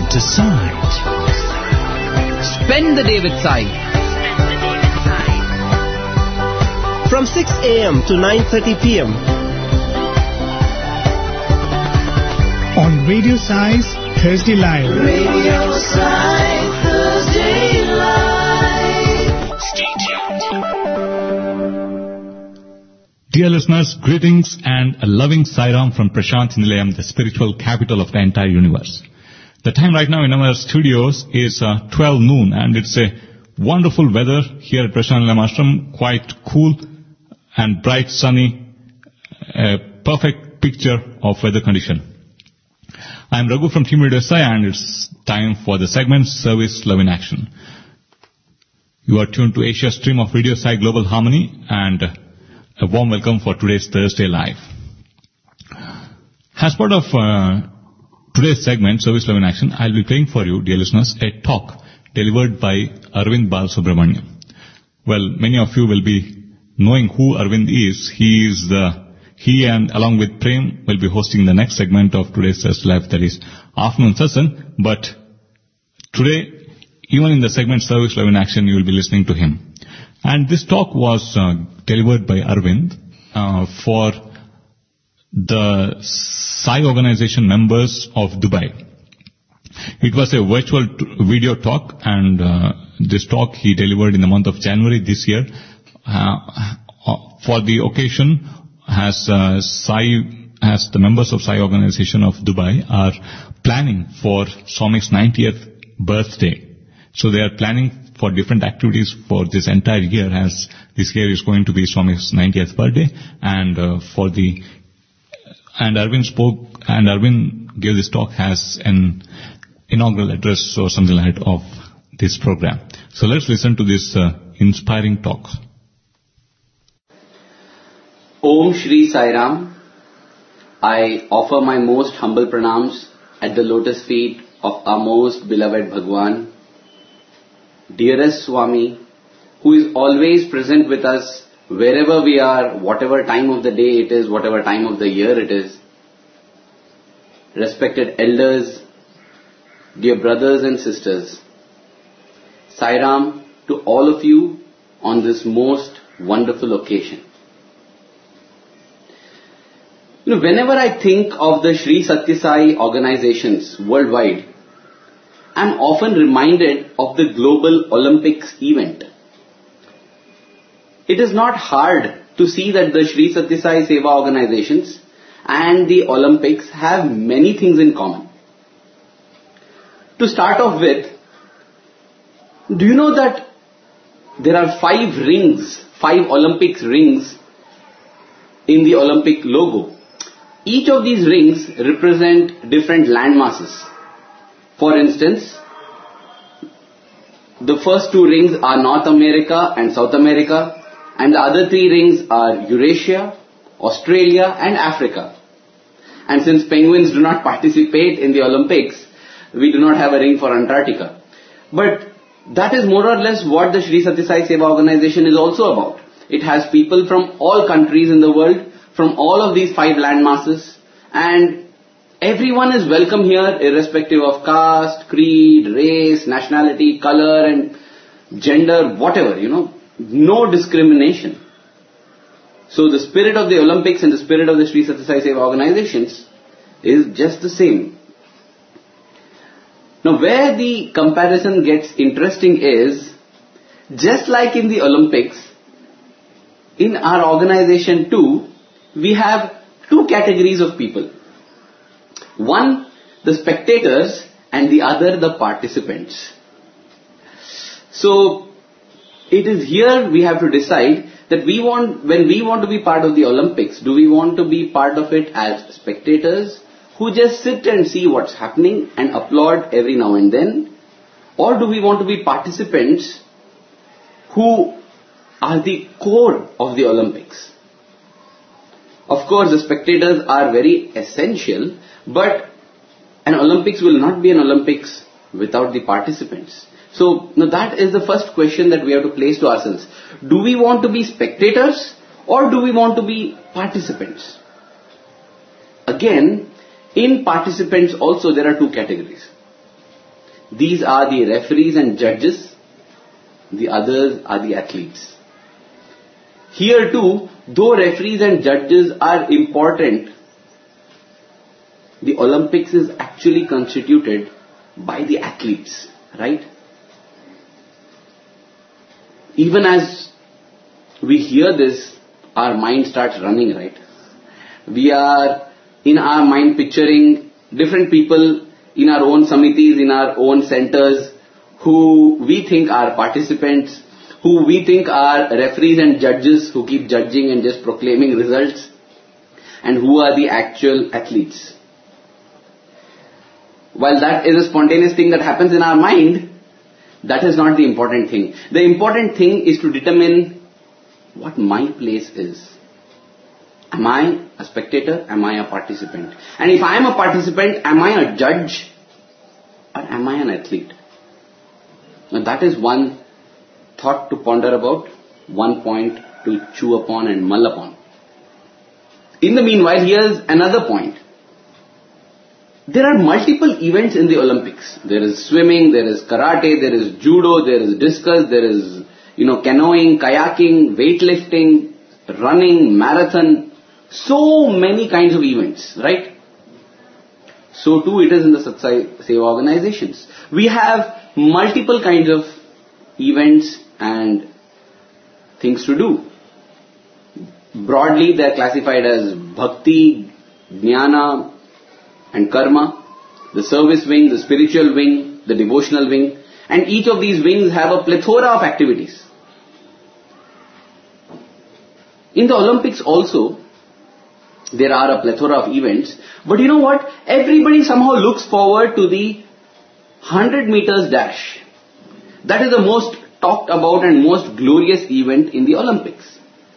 to Sai. Spend the day with Sai. From 6 a.m. to 9:30 p.m. On Radio Sai's Thursday Live. Radio Sai Thursday Live. Stay tuned. Dear listeners, greetings and a loving Sairam from Prashant Nilayam, the spiritual capital of the entire universe. The time right now in our studios is 12 noon, and it's a wonderful weather here at Prashant Nilayam Ashram, quite cool and bright, sunny, a perfect picture of weather condition. I'm Raghu from Team Radio Sai, and it's time for the segment Service Love in Action. You are tuned to Asia stream of Radio Sai Global Harmony, and a warm welcome for today's Thursday Live. As part of today's segment, Service Love in Action, I'll be playing for you, dear listeners, a talk delivered by Arvind Balasubramaniam. Well, many of you will be knowing who Arvind is. He and along with Prem will be hosting the next segment of today's Thursday Live, that is afternoon session. But today, even in the segment Service Love in Action, you will be listening to him. And this talk was delivered by Arvind for the Sai organization members of Dubai. It was a virtual video talk, and this talk he delivered in the month of January this year. For the occasion, as the members of Sai organization of Dubai are planning for Swami's 90th birthday. So they are planning for different activities for this entire year, as this year is going to be Swami's 90th birthday, and Arvind gave this talk as an inaugural address or something like that of this program. So let's listen to this inspiring talk. Om Shri Sai Ram. I offer my most humble pranams at the lotus feet of our most beloved Bhagwan, dearest Swami, who is always present with us wherever we are, whatever time of the day it is, whatever time of the year it is. Respected elders, dear brothers and sisters, Sai Ram to all of you on this most wonderful occasion. Whenever I think of the Sri Satya Sai organizations worldwide, I am often reminded of the Global Olympics event. It is not hard to see that the Sri Satya Sai Seva organizations and the Olympics have many things in common. To start off with, do you know that there are 5 Olympics rings in the Olympic logo? Each of these rings represent different land masses. For instance, the first 2 rings are North America and South America, and the other 3 rings are Eurasia, Australia and Africa. And since penguins do not participate in the Olympics, we do not have a ring for Antarctica. But that is more or less what the Sri Satya Sai Seva organization is also about. It has people from all countries in the world, from all of these 5 land masses, and everyone is welcome here irrespective of caste, creed, race, nationality, color and gender, whatever, no discrimination. So the spirit of the Olympics and the spirit of the Sri Satya Sai Seva organizations is just the same. Now where the comparison gets interesting is, just like in the Olympics, in our organization too, we have 2 categories of people. One, the spectators, and the other, the participants. So, it is here we have to decide that when we want to be part of the Olympics, do we want to be part of it as spectators who just sit and see what's happening and applaud every now and then, or do we want to be participants who are the core of the Olympics? Of course, the spectators are very essential, but an Olympics will not be an Olympics without the participants. So, now that is the first question that we have to place to ourselves. Do we want to be spectators or do we want to be participants? Again, in participants also there are 2 categories. These are the referees and judges. The others are the athletes. Here too, though referees and judges are important, the Olympics is actually constituted by the athletes, right? Even as we hear this, our mind starts running, right? We are in our mind picturing different people in our own samitis, in our own centers, who we think are participants, who we think are referees and judges who keep judging and just proclaiming results, and who are the actual athletes. While that is a spontaneous thing that happens in our mind, that is not the important thing. The important thing is to determine what my place is. Am I a spectator? Am I a participant? And if I am a participant, am I a judge? Or am I an athlete? Now that is one thought to ponder about, one point to chew upon and mull upon. In the meanwhile, here's another point. There are multiple events in the Olympics. There is swimming, there is karate, there is judo, there is discus, there is, canoeing, kayaking, weightlifting, running, marathon. So many kinds of events, right? So too it is in the Satsai Seva organizations. We have multiple kinds of events and things to do. Broadly, they are classified as bhakti, jnana, and karma, the service wing, the spiritual wing, the devotional wing, and each of these wings have a plethora of activities. In the Olympics also, there are a plethora of events, but you know what? Everybody somehow looks forward to the 100 meters dash. That is the most talked about and most glorious event in the Olympics.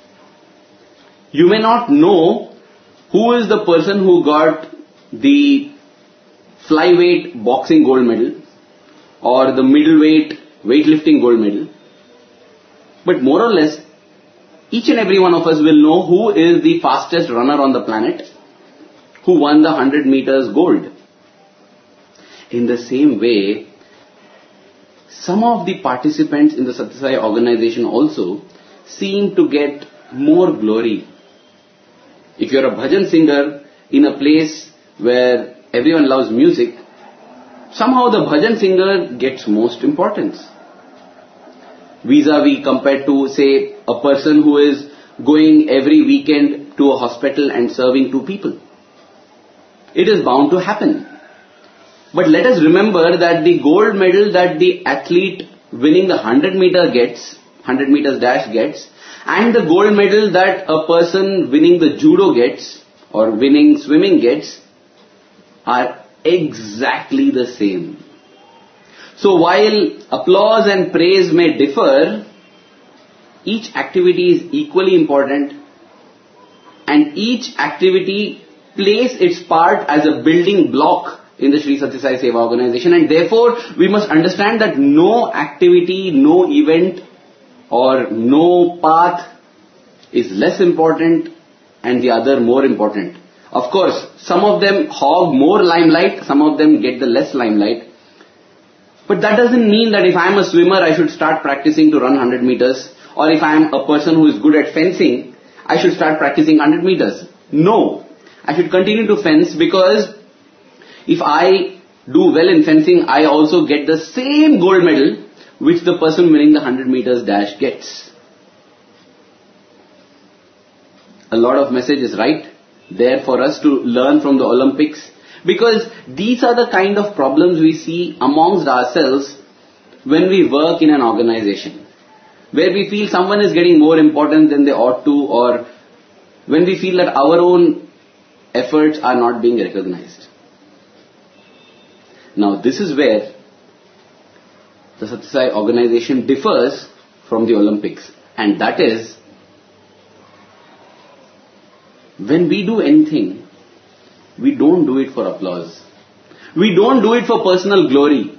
You may not know who is the person who got the flyweight boxing gold medal or the middleweight weightlifting gold medal, but more or less each and every one of us will know who is the fastest runner on the planet, who won the 100 meters gold. In the same way, some of the participants in the Satyasai organization also seem to get more glory. If you're a bhajan singer in a place where everyone loves music, somehow the bhajan singer gets most importance. Vis-a-vis compared to, say, a person who is going every weekend to a hospital and serving 2 people. It is bound to happen. But let us remember that the gold medal that the athlete winning the 100 meters dash gets, and the gold medal that a person winning the judo gets, or winning swimming gets, are exactly the same. So while applause and praise may differ, each activity is equally important, and each activity plays its part as a building block in the Sri Sathya Sai Seva organization, and therefore we must understand that no activity, no event or no path is less important and the other more important. Of course, some of them hog more limelight, some of them get the less limelight. But that doesn't mean that if I am a swimmer, I should start practicing to run 100 meters. Or if I am a person who is good at fencing, I should start practicing 100 meters. No, I should continue to fence, because if I do well in fencing, I also get the same gold medal which the person winning the 100 meters dash gets. A lot of message is right there for us to learn from the Olympics, because these are the kind of problems we see amongst ourselves when we work in an organization, where we feel someone is getting more important than they ought to, or when we feel that our own efforts are not being recognized. Now this is where the Sathya Sai organization differs from the Olympics, and that is, when we do anything, we don't do it for applause. We don't do it for personal glory.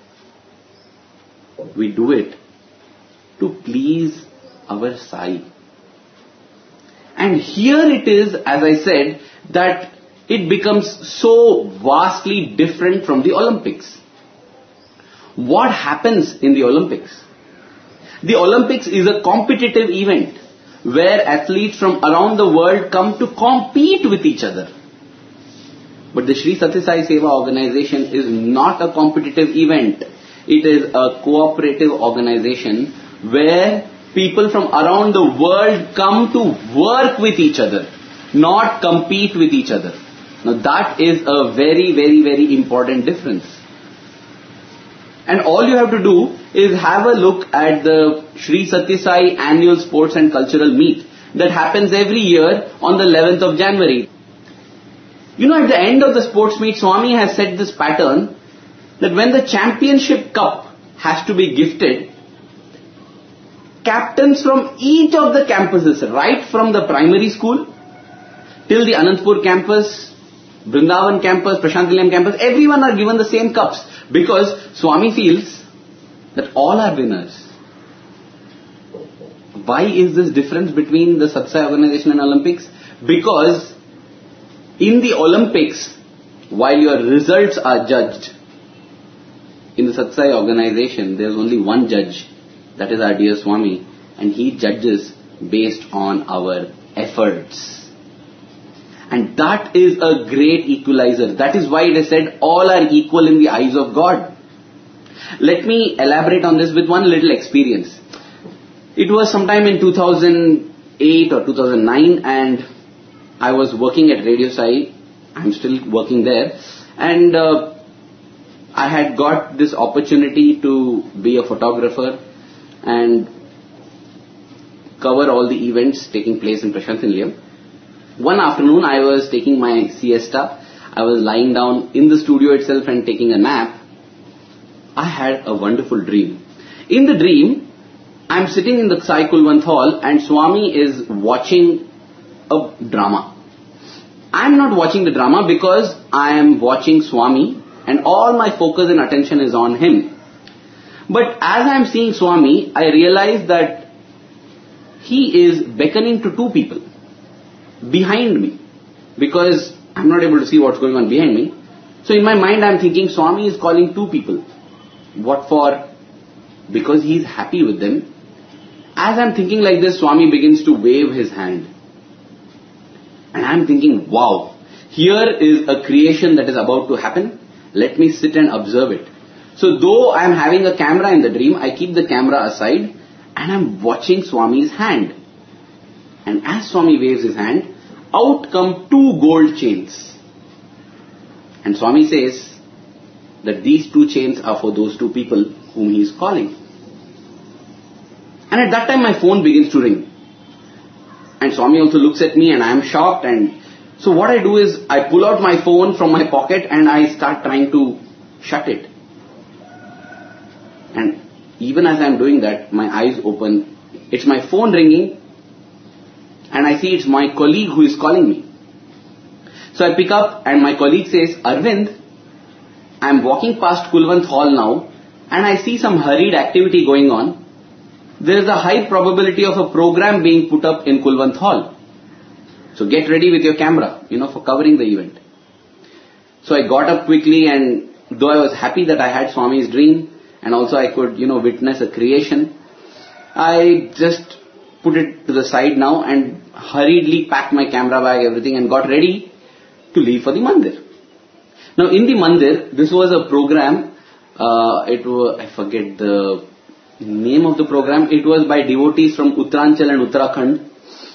We do it to please our Sai. And here it is, as I said, that it becomes so vastly different from the Olympics. what happens in the Olympics? The Olympics is a competitive event where athletes from around the world come to compete with each other. But the Sri Satya Sai Seva organization is not a competitive event. It is a cooperative organization where people from around the world come to work with each other, not compete with each other. Now that is a very, very, very important difference. And all you have to do is have a look at the Sri Satya Sai annual sports and cultural meet that happens every year on the 11th of January. You know, at the end of the sports meet, Swami has set this pattern that when the championship cup has to be gifted, captains from each of the campuses, right from the primary school till the Anantapur campus, Vrindavan campus, Prashant Nilayam campus, everyone are given the same cups because Swami feels that all are winners. Why is this difference between the Satya Sai organization and Olympics? Because in the Olympics, while your results are judged, in the Satya Sai organization, there is only one judge, that is our dear Swami, and he judges based on our efforts. And that is a great equalizer. That is why it is said, all are equal in the eyes of God. Let me elaborate on this with one little experience. It was sometime in 2008 or 2009 and I was working at Radio Sai. I'm still working there. And I had got this opportunity to be a photographer and cover all the events taking place in Prashant Nilayam. One afternoon I was taking my siesta. I was lying down in the studio itself and taking a nap. I had a wonderful dream. In the dream, I'm sitting in the Sai Kulwant Hall and Swami is watching a drama. I'm not watching the drama because I am watching Swami and all my focus and attention is on him. But as I'm seeing Swami, I realize that he is beckoning to two people behind me because I'm not able to see what's going on behind me. So in my mind I'm thinking Swami is calling two people. What for? Because he's happy with them. As I'm thinking like this, Swami begins to wave his hand. And I'm thinking, wow, here is a creation that is about to happen. Let me sit and observe it. So though I'm having a camera in the dream, I keep the camera aside and I'm watching Swami's hand. And as Swami waves his hand, out come two gold chains. And Swami says that these two chains are for those two people whom he is calling. And at that time my phone begins to ring. And Swami also looks at me and I am shocked. And so what I do is I pull out my phone from my pocket and I start trying to shut it. And even as I am doing that, my eyes open. It's my phone ringing. And I see it's my colleague who is calling me. So I pick up and my colleague says, Arvind, I am walking past Kulwant Hall now and I see some hurried activity going on. There is a high probability of a program being put up in Kulwant Hall. So get ready with your camera, for covering the event. So I got up quickly and though I was happy that I had Swami's dream and also I could, witness a creation, I just put it to the side now and hurriedly packed my camera bag, everything and got ready to leave for the mandir. Now in the mandir, this was a program, I forget the name of the program. It was by devotees from Uttaranchal and Uttarakhand,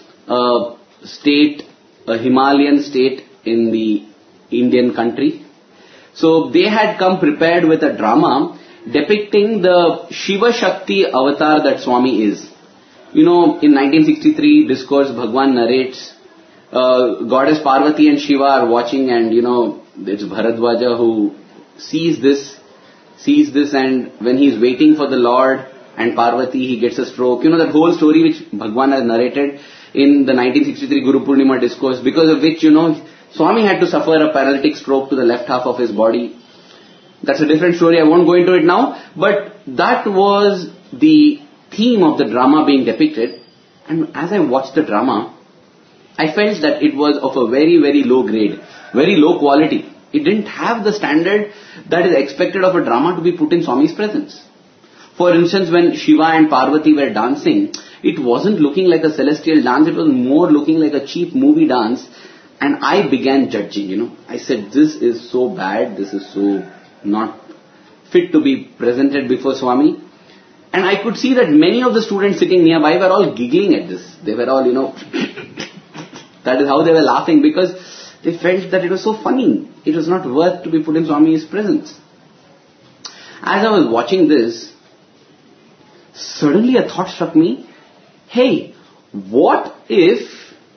a Himalayan state in the Indian country. So they had come prepared with a drama depicting the Shiva Shakti avatar that Swami is. In 1963 discourse Bhagwan narrates, Goddess Parvati and Shiva are watching and it's Bharadwaja who sees this and when he is waiting for the Lord and Parvati, he gets a stroke. That whole story which Bhagwan has narrated in the 1963 Guru Purnima discourse, because of which, Swami had to suffer a paralytic stroke to the left half of his body. That's a different story. I won't go into it now. But that was the theme of the drama being depicted. And as I watched the drama, I felt that it was of a very, very low grade, very low quality. It didn't have the standard that is expected of a drama to be put in Swami's presence. For instance, when Shiva and Parvati were dancing, it wasn't looking like a celestial dance, it was more looking like a cheap movie dance. And I began judging, I said, this is so bad, this is so not fit to be presented before Swami. And I could see that many of the students sitting nearby were all giggling at this. They were all, that is how they were laughing, because they felt that it was so funny. It was not worth to be put in Swami's presence. As I was watching this, suddenly a thought struck me, hey, what if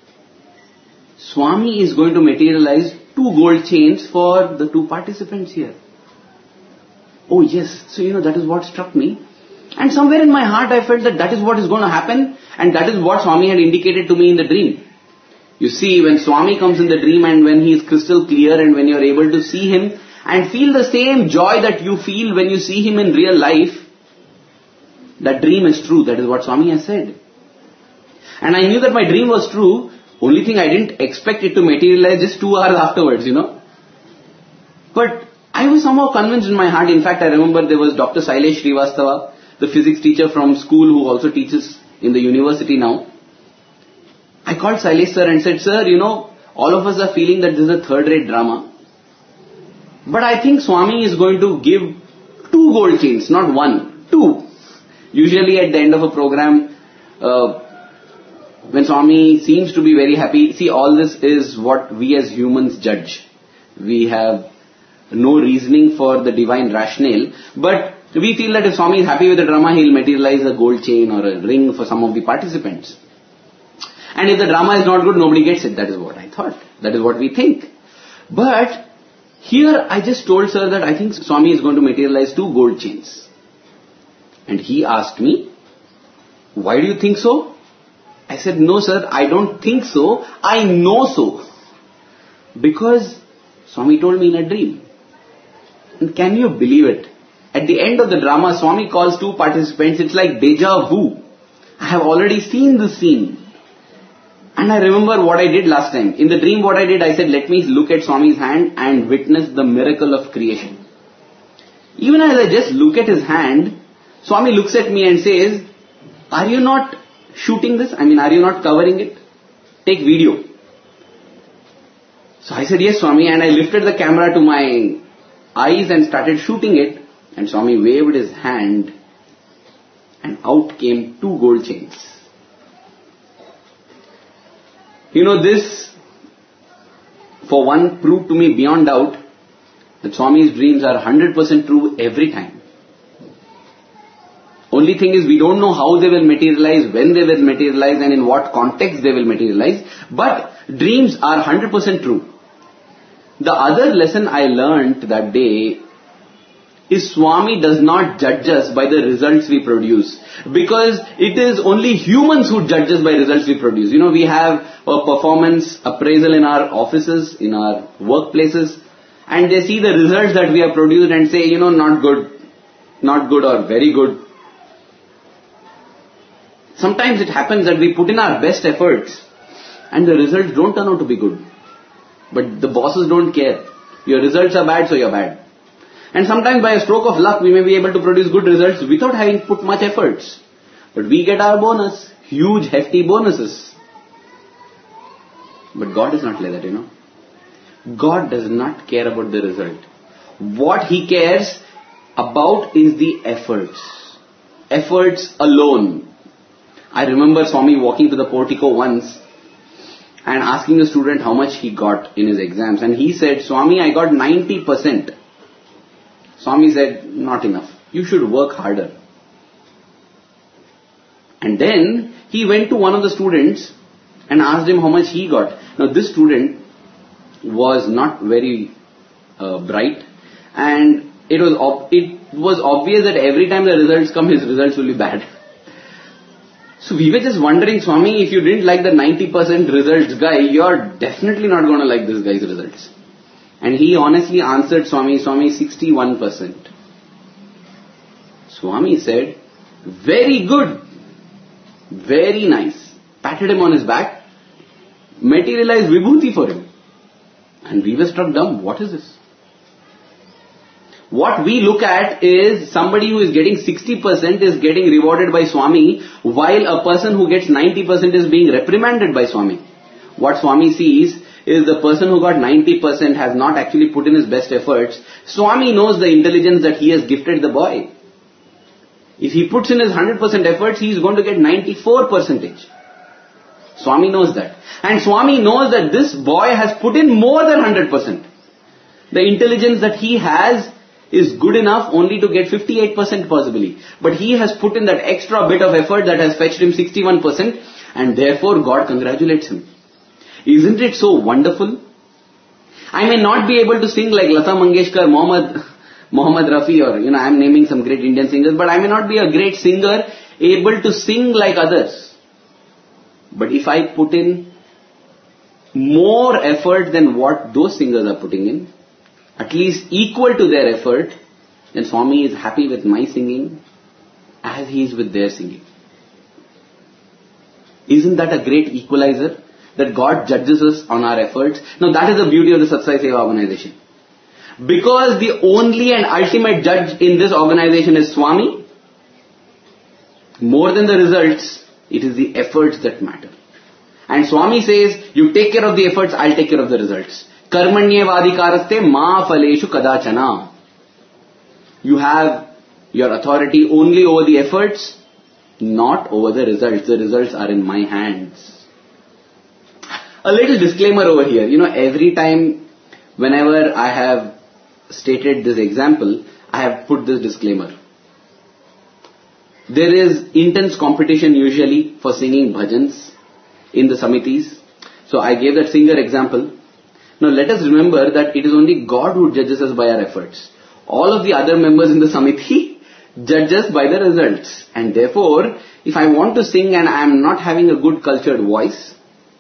Swami is going to materialize 2 gold chains for the 2 participants here? Oh yes, so that is what struck me. And somewhere in my heart I felt that is what is going to happen, and that is what Swami had indicated to me in the dream. You see, when Swami comes in the dream and when he is crystal clear and when you are able to see him and feel the same joy that you feel when you see him in real life, that dream is true. That is what Swami has said. And I knew that my dream was true. Only thing I didn't expect it to materialize just 2 hours afterwards, But I was somehow convinced in my heart. In fact, I remember there was Dr. Sailesh Srivastava, the physics teacher from school who also teaches in the university now. I called Sailesh sir and said, sir, all of us are feeling that this is a third-rate drama. But I think Swami is going to give 2 gold chains, not 1, 2. Usually at the end of a program, when Swami seems to be very happy, see, all this is what we as humans judge. We have no reasoning for the divine rationale, but we feel that if Swami is happy with the drama, he will materialize a gold chain or a ring for some of the participants. And if the drama is not good, nobody gets it. That is what I thought. That is what we think. But here I just told sir that I think Swami is going to materialize 2 gold chains. And he asked me, why do you think so? I said, no sir, I don't think so. I know so. Because Swami told me in a dream. And can you believe it? At the end of the drama, Swami calls 2 participants. It's like deja vu. I have already seen this scene. And I remember what I did last time. In the dream what I did, I said, let me look at Swami's hand and witness the miracle of creation. Even as I just look at his hand, Swami looks at me and says, are you not shooting this? Are you not covering it? Take video. So I said, yes Swami, and I lifted the camera to my eyes and started shooting it. And Swami waved his hand and out came 2 gold chains. This, for one, proved to me beyond doubt that Swami's dreams are 100% true every time. Only thing is, we don't know how they will materialize, when they will materialize, and in what context they will materialize. But dreams are 100% true. The other lesson I learnt that day is Swami does not judge us by the results we produce. Because it is only humans who judge us by results we produce. We have a performance appraisal in our offices, in our workplaces, and they see the results that we have produced and say, not good or very good. Sometimes it happens that we put in our best efforts and the results don't turn out to be good. But the bosses don't care. Your results are bad, so you're bad. And sometimes by a stroke of luck, we may be able to produce good results without having put much efforts. But we get our bonus, huge hefty bonuses. But God is not like that, God does not care about the result. What He cares about is the efforts. Efforts alone. I remember Swami walking to the portico once and asking the student how much he got in his exams. And he said, Swami, I got 90%. Swami said, not enough. You should work harder. And then he went to one of the students and asked him how much he got. Now this student was not very bright, and it was obvious that every time the results come, his results will be bad. So we were just wondering, Swami, if you didn't like the 90% results guy, you're definitely not going to like this guy's results. And he honestly answered Swami, 61%. Swami said, very good, very nice. Patted him on his back, materialized vibhuti for him. And we were struck dumb. What is this? What we look at is somebody who is getting 60% is getting rewarded by Swami, while a person who gets 90% is being reprimanded by Swami. What Swami sees is the person who got 90% has not actually put in his best efforts. Swami knows the intelligence that he has gifted the boy. If he puts in his 100% efforts, he is going to get 94%. Swami knows that. And Swami knows that this boy has put in more than 100%. The intelligence that he has is good enough only to get 58% possibly. But he has put in that extra bit of effort that has fetched him 61%, and therefore God congratulates him. Isn't it so wonderful? I may not be able to sing like Lata Mangeshkar, Mohammad Rafi, or I am naming some great Indian singers, but I may not be a great singer able to sing like others. But if I put in more effort than what those singers are putting in, at least equal to their effort, then Swami is happy with my singing as he is with their singing. Isn't that a great equalizer? That God judges us on our efforts. Now that is the beauty of the Satsai Seva organization. Because the only and ultimate judge in this organization is Swami, more than the results, it is the efforts that matter. And Swami says, you take care of the efforts, I'll take care of the results. Karmanyevadikaraste ma phaleshu kadachana. You have your authority only over the efforts, not over the results. The results are in my hands. A little disclaimer over here. Every time, whenever I have stated this example, I have put this disclaimer. There is intense competition usually for singing bhajans in the samitis. So I gave that singer example. Now let us remember that it is only God who judges us by our efforts. All of the other members in the samiti judge us by the results. And therefore, if I want to sing and I am not having a good cultured voice,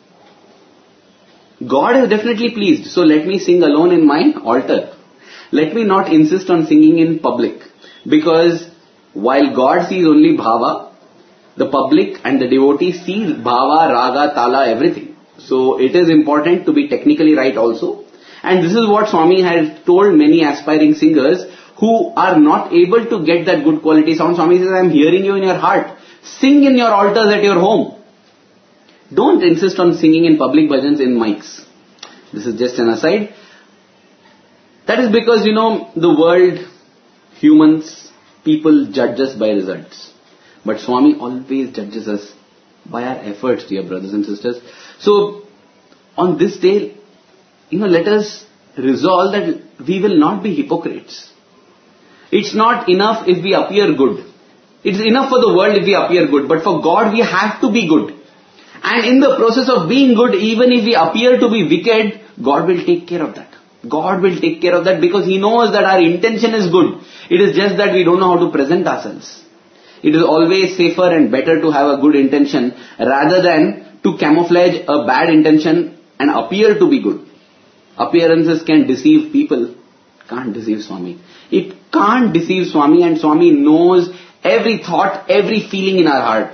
God is definitely pleased. So let me sing alone in my altar. Let me not insist on singing in public. Because while God sees only bhava, the public and the devotee see bhava, raga, tala, everything. So it is important to be technically right also. And this is what Swami has told many aspiring singers who are not able to get that good quality sound. Swami says, I am hearing you in your heart. Sing in your altars at your home. Don't insist on singing in public bhajans in mics. This is just an aside. That is because, the world, humans, people judge us by results. But Swami always judges us by our efforts, dear brothers and sisters. So, on this day, let us resolve that we will not be hypocrites. It's not enough if we appear good. It's enough for the world if we appear good. But for God, we have to be good. And in the process of being good, even if we appear to be wicked, God will take care of that. God will take care of that because He knows that our intention is good. It is just that we don't know how to present ourselves. It is always safer and better to have a good intention rather than to camouflage a bad intention and appear to be good. Appearances can deceive people. Can't deceive Swami. It can't deceive Swami, and Swami knows every thought, every feeling in our heart.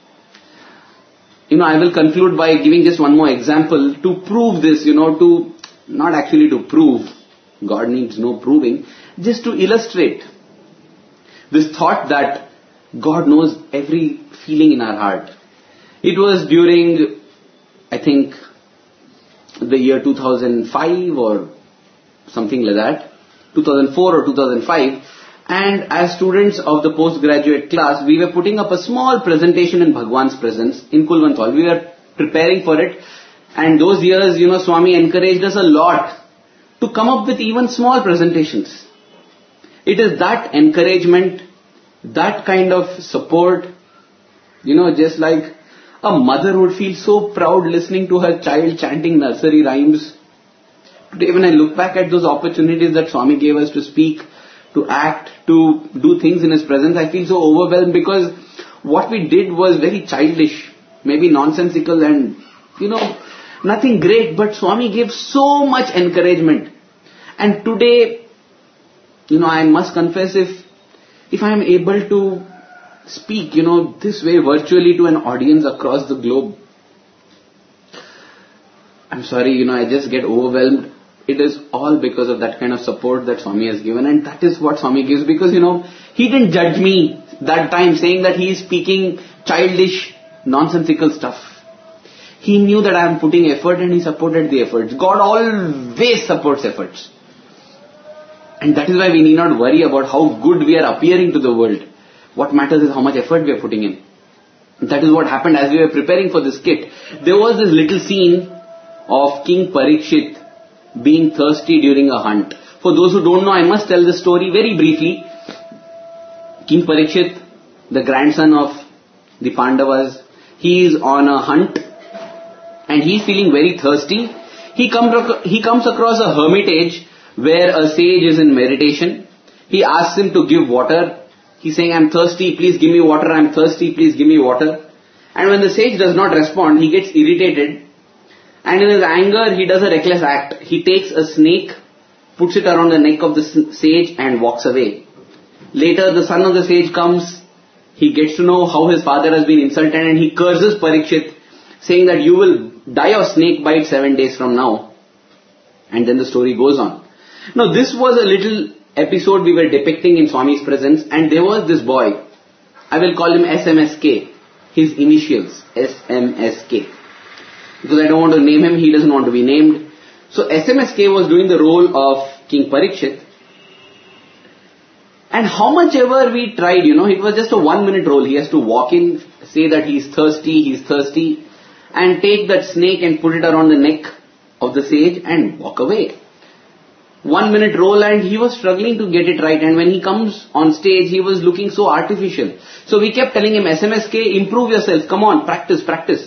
I will conclude by giving just one more example to prove this, not actually to prove, God needs no proving, just to illustrate this thought that God knows every feeling in our heart. It was during, I think, the year 2005 or something like that, 2004 or 2005, and as students of the postgraduate class, we were putting up a small presentation in Bhagwan's presence in Kulwant Hall. We were preparing for it, and those years, Swami encouraged us a lot to come up with even small presentations. It is that encouragement, that kind of support, just like a mother would feel so proud listening to her child chanting nursery rhymes. Today when I look back at those opportunities that Swami gave us to speak, to act, to do things in His presence, I feel so overwhelmed because what we did was very childish, maybe nonsensical and, nothing great, but Swami gave so much encouragement. And today, I must confess, if I am able to speak, this way virtually to an audience across the globe, I'm sorry, I just get overwhelmed it is all because of that kind of support that Swami has given, and that is what Swami gives, because he didn't judge me that time saying that he is speaking childish, nonsensical stuff. He knew that I am putting effort and he supported the efforts. God always supports efforts. And that is why we need not worry about how good we are appearing to the world. What matters is how much effort we are putting in. That is what happened as we were preparing for this skit. There was this little scene of King Parikshit being thirsty during a hunt. For those who don't know, I must tell the story very briefly. King Parikshit, the grandson of the Pandavas, he is on a hunt and he is feeling very thirsty. He comes across a hermitage where a sage is in meditation. He asks him to give water. He's saying, I'm thirsty, please give me water, I'm thirsty, please give me water. And when the sage does not respond, he gets irritated. And in his anger, he does a reckless act. He takes a snake, puts it around the neck of the sage and walks away. Later, the son of the sage comes. He gets to know how his father has been insulted and he curses Parikshit, saying that you will die of snake bite 7 days from now. And then the story goes on. Now, this was a little episode we were depicting in Swami's presence, and there was this boy. I will call him SMSK. His initials, SMSK. Because I don't want to name him, he doesn't want to be named. So SMSK was doing the role of King Parikshit. And how much ever we tried, it was just a 1 minute role. He has to walk in, say that he's thirsty, and take that snake and put it around the neck of the sage and walk away. 1 minute role, and he was struggling to get it right. And when he comes on stage, he was looking so artificial. So we kept telling him, SMSK, improve yourself. Come on, practice.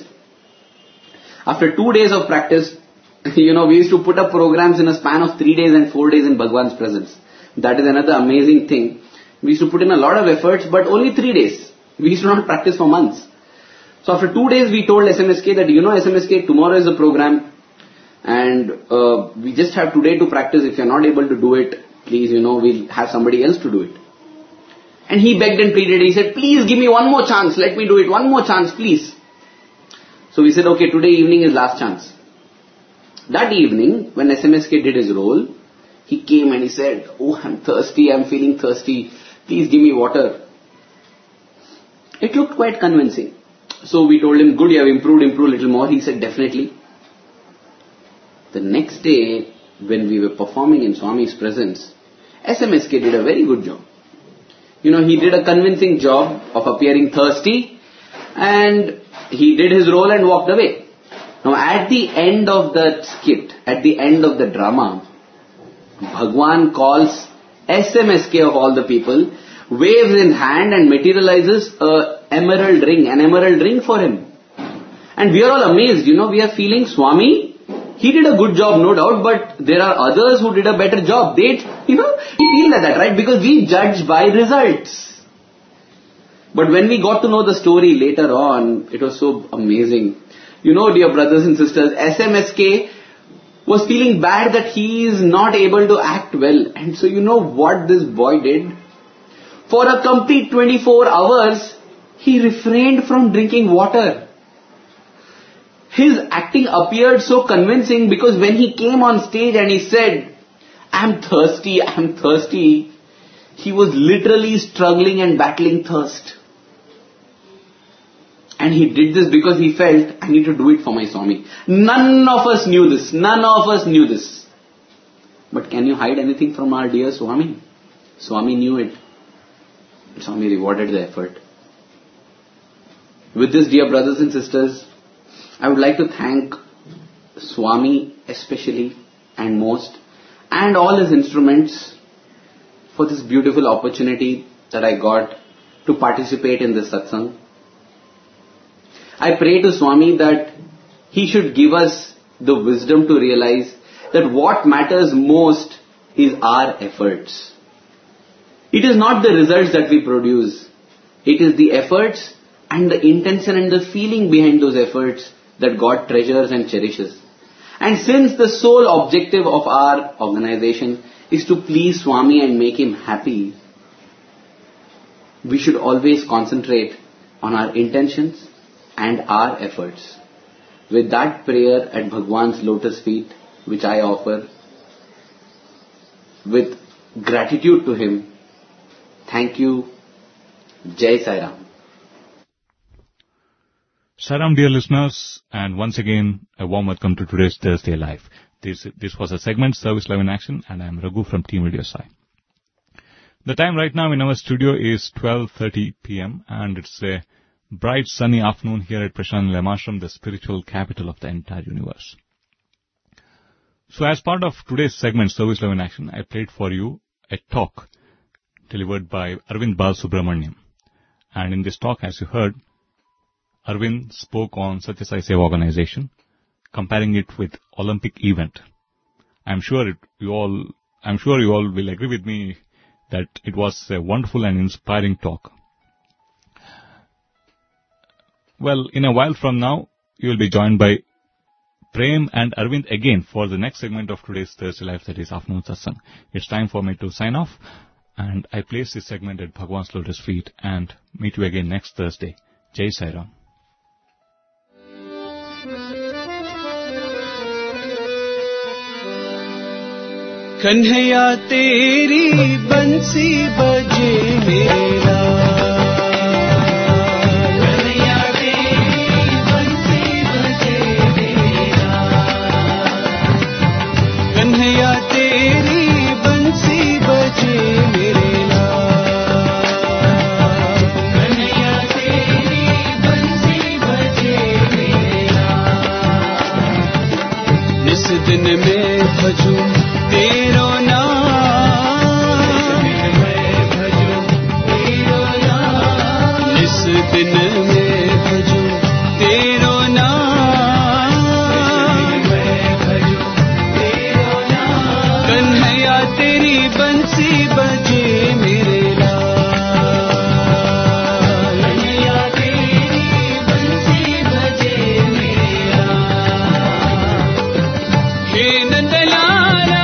After 2 days of practice, we used to put up programs in a span of 3 days and 4 days in Bhagwan's presence. That is another amazing thing. We used to put in a lot of efforts, but only 3 days. We used to not practice for months. So after 2 days, we told SMSK that, SMSK, tomorrow is the program. And we just have today to practice. If you are not able to do it, please, we'll have somebody else to do it. And he begged and pleaded. He said, please give me one more chance. Let me do it. One more chance, please. So we said, okay, today evening is last chance. That evening, when SMSK did his role, he came and he said, oh, I'm thirsty. I'm feeling thirsty. Please give me water. It looked quite convincing. So we told him, good, you have improved a little more. He said, definitely. The next day, when we were performing in Swami's presence, SMSK did a very good job. He did a convincing job of appearing thirsty, and he did his role and walked away. Now, at the end of that skit, at the end of the drama, Bhagwan calls SMSK of all the people, waves in hand and materializes an emerald ring for him. And we are all amazed, we are feeling, Swami, he did a good job, no doubt, but there are others who did a better job. They, feel like that, right? Because we judge by results. But when we got to know the story later on, it was so amazing. Dear brothers and sisters, SMSK was feeling bad that he is not able to act well. And so what this boy did? For a complete 24 hours, he refrained from drinking water. His acting appeared so convincing because when he came on stage and he said, I'm thirsty, he was literally struggling and battling thirst. And he did this because he felt, I need to do it for my Swami. None of us knew this. But can you hide anything from our dear Swami? Swami knew it. Swami rewarded the effort. With this, dear brothers and sisters, I would like to thank Swami especially and most, and all his instruments for this beautiful opportunity that I got to participate in this satsang. I pray to Swami that he should give us the wisdom to realize that what matters most is our efforts. It is not the results that we produce. It is the efforts and the intention and the feeling behind those efforts that God treasures and cherishes. And since the sole objective of our organization is to please Swami and make him happy, we should always concentrate on our intentions and our efforts. With that prayer at Bhagwan's lotus feet, which I offer, with gratitude to him. Thank you. Jai Sai Ram. Saram, dear listeners, and once again, a warm welcome to today's Thursday Live. This was a segment, Service Live in Action, and I am Raghu from Team Radio Sai. The time right now in our studio is 12:30 p.m. and it's a bright sunny afternoon here at Prashant Ashram, the spiritual capital of the entire universe. So as part of today's segment, Service Live in Action, I played for you a talk delivered by Arvind Balsubramaniam. And in this talk, as you heard, Arvind spoke on Satya Sai Seva Organization, comparing it with Olympic event. I'm sure you all will agree with me that it was a wonderful and inspiring talk. Well, in a while from now, you will be joined by Prem and Arvind again for the next segment of today's Thursday Live, that is Afternoon Satsang. It's time for me to sign off, and I place this segment at Bhagwan's lotus feet and meet you again next Thursday. Jai Sai Ram. Kanhaiya तेरी बंसी बजे मेरा, कन्हैया तेरी बंसी बजे मेरा, कन्हैया तेरी बंसी बजे मेरा, कन्हैया तेरी बंसी बजे मेरा, इस दिन में भजूं तेरो नाम, इस दिन में भजूं तेरो नाम, कन्हैया तेरी बंसी बजे मेरे लाल, कन्हैया तेरी बंसी बजे मेरे लाल, हे नंदलाला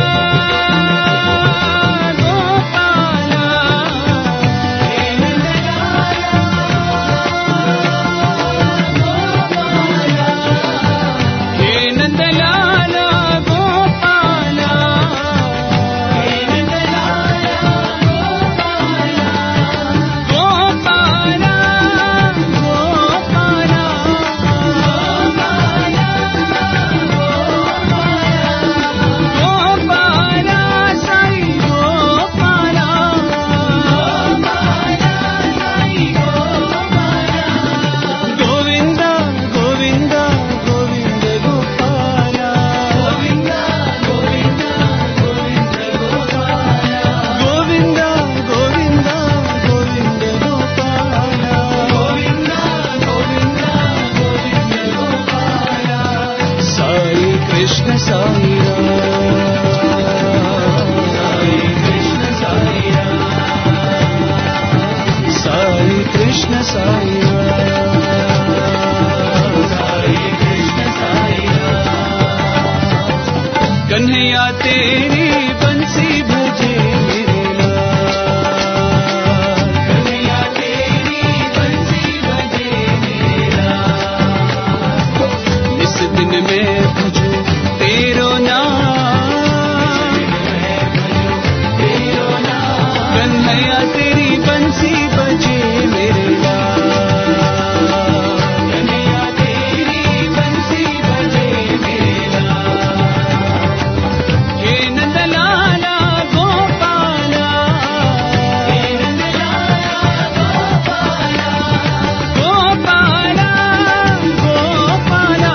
कन्हैया तेरी बंसी बजे मेरे लाल, कन्हैया तेरी बंसी बजे मेरे लाल, इस दिन में भजूं तेरो नाम, कन्हैया तेरी बंसी बजे मेरे लाल, कन्हैया तेरी बंसी बजे मेरे लाल, हे नंदलाला गोपाला, हे नंदलाला गोपाला, गोपाला गोपाला,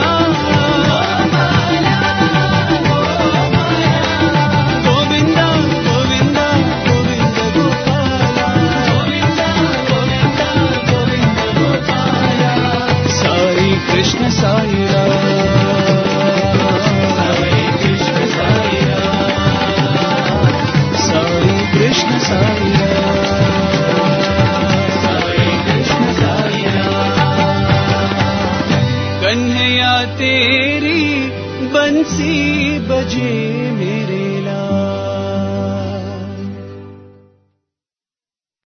गोविंदा गोविंदा गोविंद गोपाला, गोविंदा गोविंदा गोविंद गोपाला, साई कृष्ण साई राम, साई कृष्ण साई राम, साई कृष्ण साई राम, साई कृष्ण साई राम, कन्हैया तेरी बंसी बजे